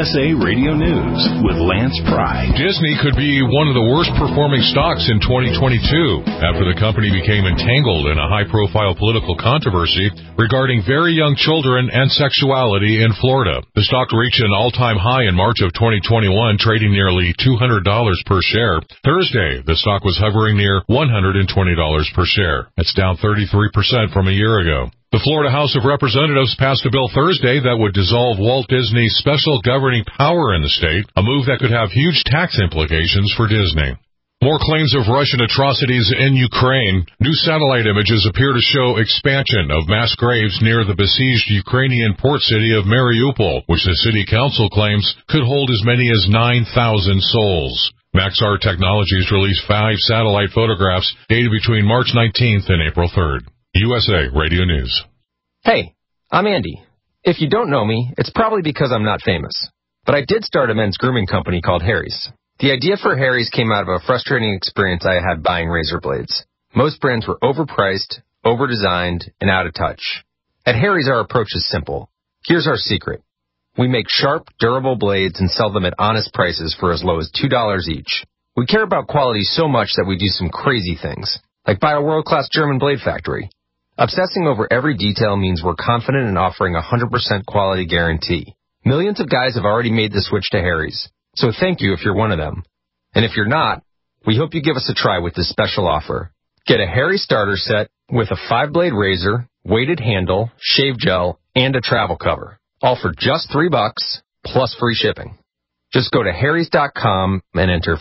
USA Radio News with Lance Pry. Disney could be one of the worst performing stocks in 2022 after the company became entangled in a high-profile political controversy regarding very young children and sexuality in Florida. The stock reached an all-time high in March of 2021, trading nearly $200 per share. Thursday, the stock was hovering near $120 per share. That's down 33% from a year ago. The Florida House of Representatives passed a bill Thursday that would dissolve Walt Disney's special governing power in the state, a move that could have huge tax implications for Disney. More claims of Russian atrocities in Ukraine. New satellite images appear to show expansion of mass graves near the besieged Ukrainian port city of Mariupol, which the city council claims could hold as many as 9,000 souls. Maxar Technologies released 5 satellite photographs dated between March 19th and April 3rd. USA Radio News. Hey, I'm Andy. If you don't know me, it's probably because I'm not famous. But I did start a men's grooming company called Harry's. The idea for Harry's came out of a frustrating experience I had buying razor blades. Most brands were overpriced, overdesigned, and out of touch. At Harry's, our approach is simple. Here's our secret. We make sharp, durable blades and sell them at honest prices for as low as $2 each. We care about quality so much that we do some crazy things, like buy a world-class German blade factory. Obsessing over every detail means we're confident in offering a 100% quality guarantee. Millions of guys have already made the switch to Harry's, so thank you if you're one of them. And if you're not, we hope you give us a try with this special offer. Get a Harry starter set with a 5-blade razor, weighted handle, shave gel, and a travel cover, all for just $3 plus free shipping. Just go to harrys.com and enter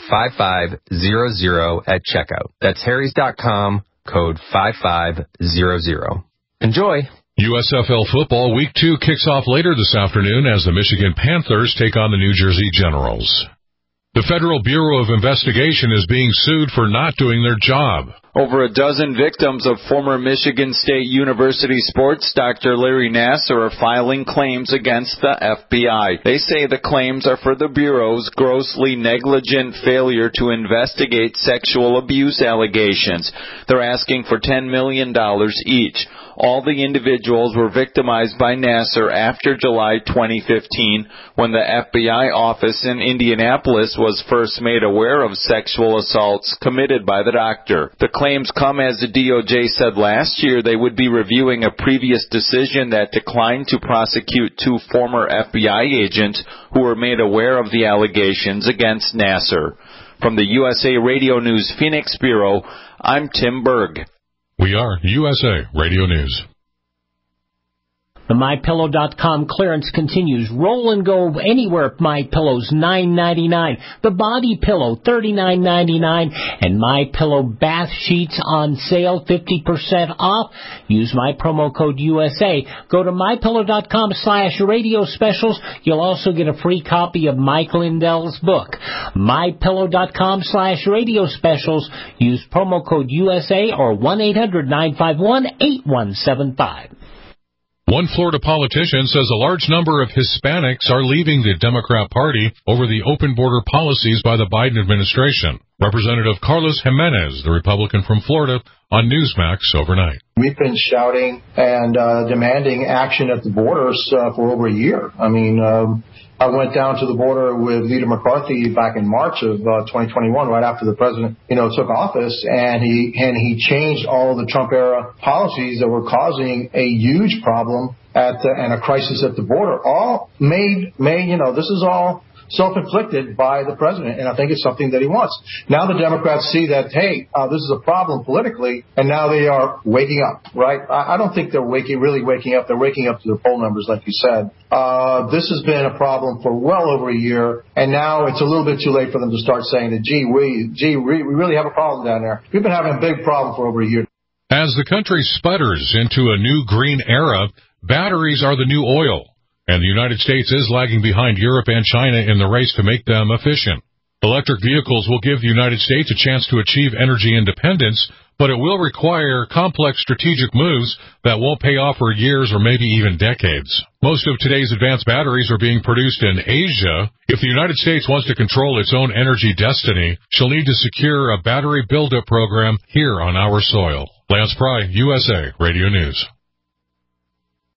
5500 at checkout. That's harrys.com. Code 5500. Enjoy! USFL football Week 2 kicks off later this afternoon as the Michigan Panthers take on the New Jersey Generals. The Federal Bureau of Investigation is being sued for not doing their job. Over a dozen victims of former Michigan State University sports Dr. Larry Nassar are filing claims against the FBI. They say the claims are for the Bureau's grossly negligent failure to investigate sexual abuse allegations. They're asking for $10 million each. All the individuals were victimized by Nassar after July 2015, when the FBI office in Indianapolis was first made aware of sexual assaults committed by the doctor. The claims come as the DOJ said last year they would be reviewing a previous decision that declined to prosecute 2 former FBI agents who were made aware of the allegations against Nassar. From the USA Radio News Phoenix Bureau, I'm Tim Berg. We are USA Radio News. The MyPillow.com clearance continues. Roll and go anywhere at MyPillow's $9.99. The Body Pillow $39.99, and MyPillow bath sheets on sale 50% off. Use my promo code USA. Go to MyPillow.com/radio specials. You'll also get a free copy of Mike Lindell's book. MyPillow.com/radio specials. Use promo code USA or 1-800-951-8175. One Florida politician says a large number of Hispanics are leaving the Democrat Party over the open border policies by the Biden administration. Representative Carlos Jimenez, the Republican from Florida, on Newsmax overnight. We've been shouting and demanding action at the borders for over a year. I mean, I went down to the border with Leader McCarthy back in March of 2021, right after the president, took office, and he changed all of the Trump-era policies that were causing a huge problem and a crisis at the border. All made, this is all self-inflicted by the president, and I think it's something that he wants. Now the Democrats see that, hey, this is a problem politically, and now they are waking up, right? I don't think they're really waking up. They're waking up to their poll numbers, like you said. This has been a problem for well over a year, and now it's a little bit too late for them to start saying that, we really have a problem down there. We've been having a big problem for over a year. As the country sputters into a new green era, batteries are the new oil. And the United States is lagging behind Europe and China in the race to make them efficient. Electric vehicles will give the United States a chance to achieve energy independence, but it will require complex strategic moves that won't pay off for years or maybe even decades. Most of today's advanced batteries are being produced in Asia. If the United States wants to control its own energy destiny, she'll need to secure a battery buildup program here on our soil. Lance Pry, USA Radio News.